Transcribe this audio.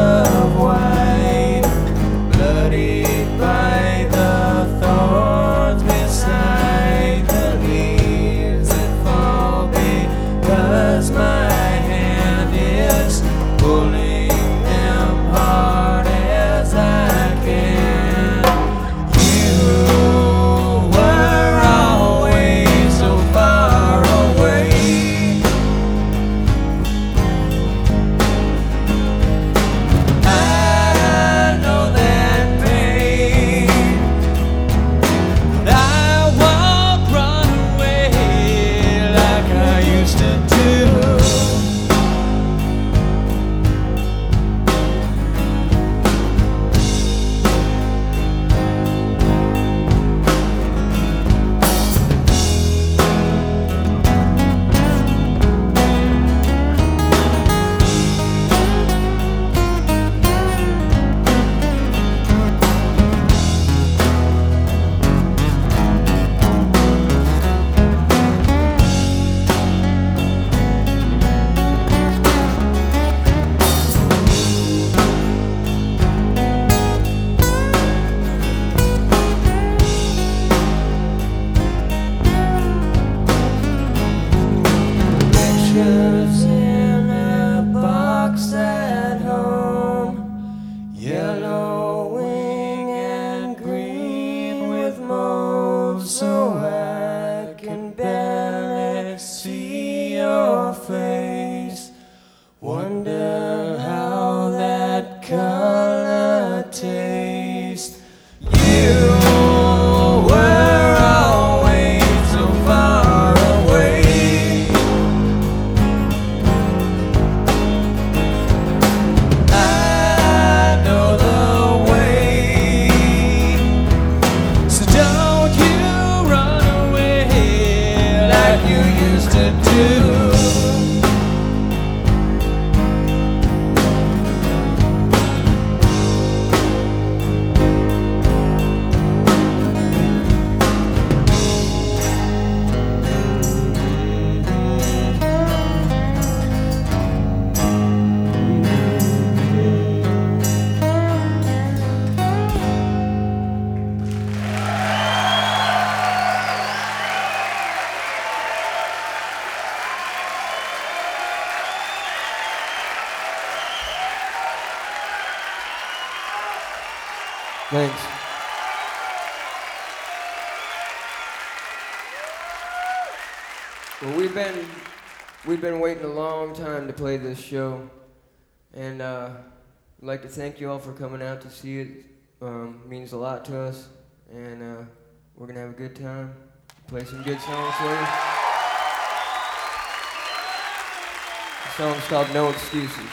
of white, bloodied by the thorns beside the leaves that fall, because my hand is pulling them hard as I can. You were always so far away. I know that pain, but I won't run away like I used to do. Pictures in a box at home, yellowing and green with mold, so I can barely see your face. Wonder how that color tastes. You were always so far away. I know the way, so don't you run away like you used to do. Thanks. Well, we've been waiting a long time to play this show, and I'd like to thank you all for coming out to see it. Means a lot to us, and we're gonna have a good time. Play some good songs for you. The song's called No Excuses.